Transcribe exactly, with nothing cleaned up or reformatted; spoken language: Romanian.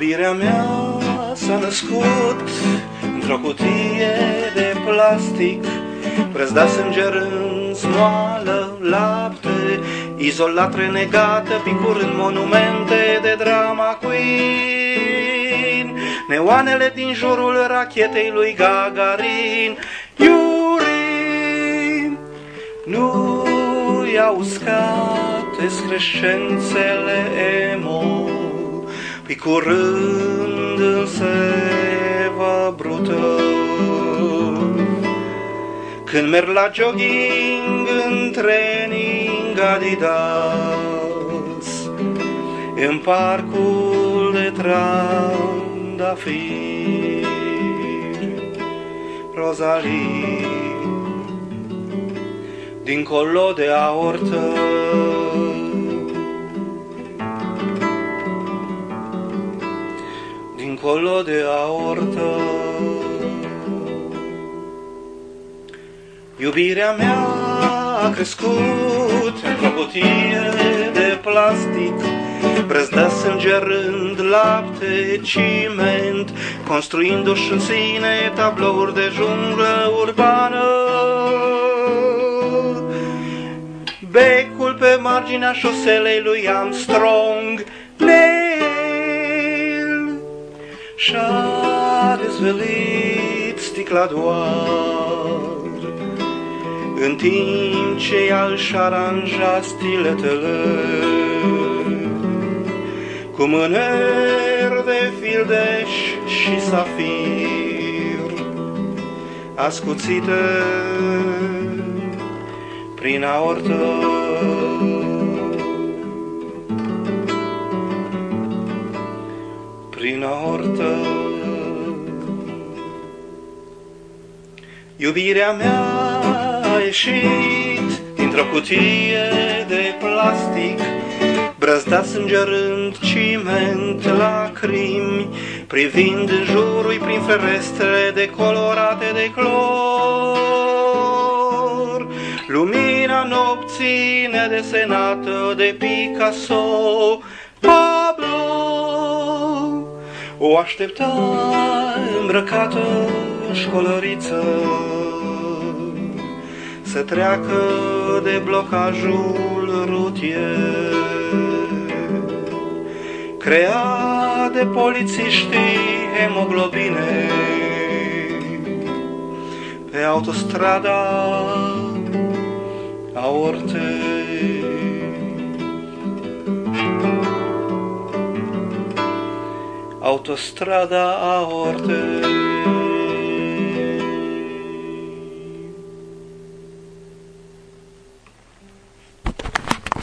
Iubirea mea s-a născut într-o cutie de plastic, preț da sângerând, smoală, lapte, izolat, renegată, picurând monumente de drama queen, neoanele din jurul rachetei lui Gagarin. Iuri, nu i-au uscate screscențele emo, picurând în seva brută. Când merg la jogging în training Adidas, în parcul de trandafiri, Rosalie, dincolo de aortă, dincolo de aortă. Iubirea mea a crescut într-o cutie de plastic, preț da sângerând, lapte, ciment, construindu-și în sine tablouri de junglă urbană. Becul pe marginea șoselei lui Armstrong, Neil, și-a dezvelit sticla doar, în timp ce ea își aranja stiletele cu mâneri de fildeș și safir, ascuțite prin aortă. Prin aortă. Iubirea mea a ieșit dintr-o cutie de plastic, brăzdat sângerând, ciment, lacrimi, privind în jurul prin ferestre decolorate de clor. Lumina nopții nedesenată de Picasso, Pablo o aștepta îmbrăcată în școlăriță să treacă de blocajul rutier creat de polițiștii hemoglobine pe autostrada aortei. Autostrada aortei.